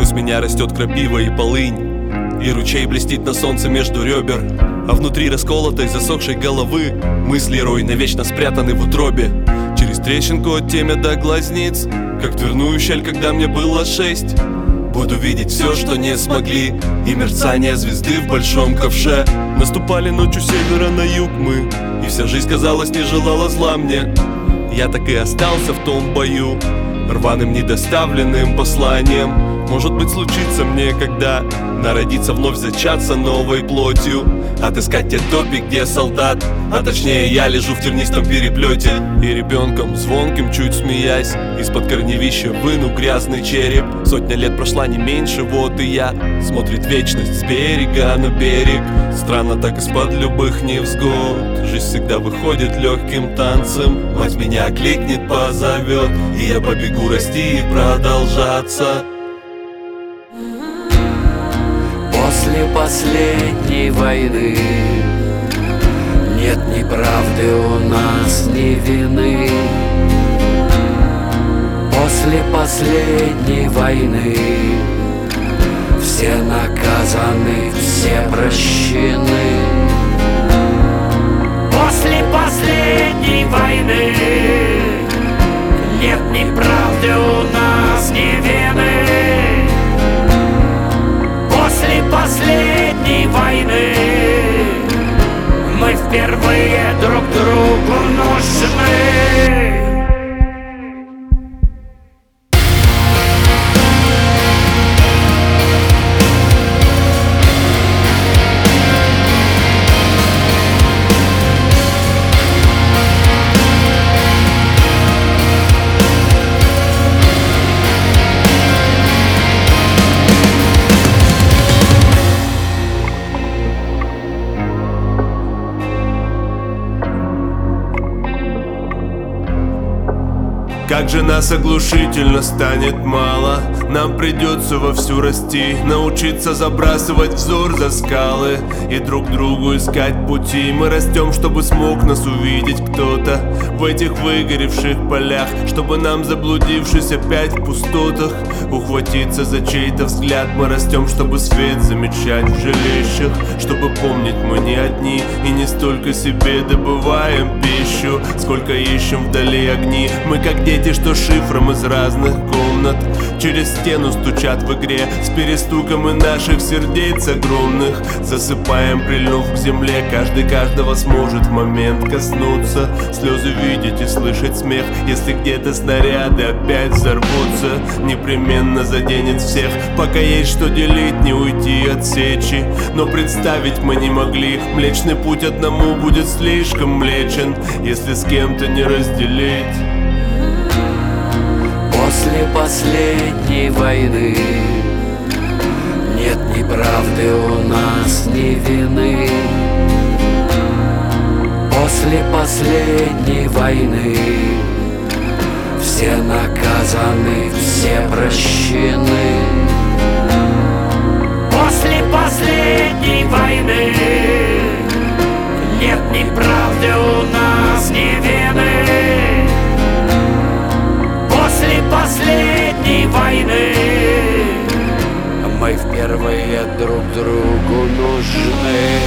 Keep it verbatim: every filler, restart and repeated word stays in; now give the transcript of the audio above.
Сквозь меня растет крапива и полынь, и ручей блестит на солнце между ребер. А внутри расколотой засохшей головы мысли рой навечно спрятаны в утробе. Через трещинку от темя до глазниц, как дверную щель, когда мне было шесть. Буду видеть все, что не смогли, и мерцание звезды в большом ковше. Наступали ночью севера на юг мы, и вся жизнь, казалось, не желала зла мне. Я так и остался в том бою, рваным недоставленным посланием. Может быть, случится мне, когда народиться, вновь зачаться новой плотью, отыскать те топи, где солдат, а точнее я лежу в тернистом переплете. И ребенком звонким, чуть смеясь, из-под корневища выну грязный череп. Сотня лет прошла не меньше, вот и я. Смотрит вечность с берега на берег. Странно так из-под любых невзгод жизнь всегда выходит легким танцем. Мать меня окликнет, позовет, и я побегу расти и продолжаться. После последней войны нет ни правды у нас, ни вины. После последней войны все наказаны, все прощены. После последней войны нет ни правды у нас, ни вины. После последней войны мы впервые друг другу нужны. Как же нас оглушительно станет мало, нам придется вовсю расти, научиться забрасывать взор за скалы и друг другу искать пути. Мы растем, чтобы смог нас увидеть кто-то в этих выгоревших полях, чтобы нам, заблудившись опять в пустотах, ухватиться за чей-то взгляд. Мы растем, чтобы свет замечать в жилищах, чтобы помнить мы не одни и не столько себе добываем пищу, сколько ищем вдали огни. Мы как дети, что шифром из разных комнат через стену стучат в игре, с перестуком и наших сердец огромных засыпаем, прильнув к земле. Каждый каждого сможет в момент коснуться, слезы видеть и слышать смех. Если где-то снаряды опять взорвутся, непременно заденет всех. Пока есть что делить, не уйти от сечи, но представить мы не могли, Млечный путь одному будет слишком млечен, если с кем-то не разделить. После последней войны нет ни правды у нас, ни вины. После последней войны все наказаны, все прощены. После последней войны нет ни правды у нас, ни вины. После последней войны мы впервые друг другу нужны.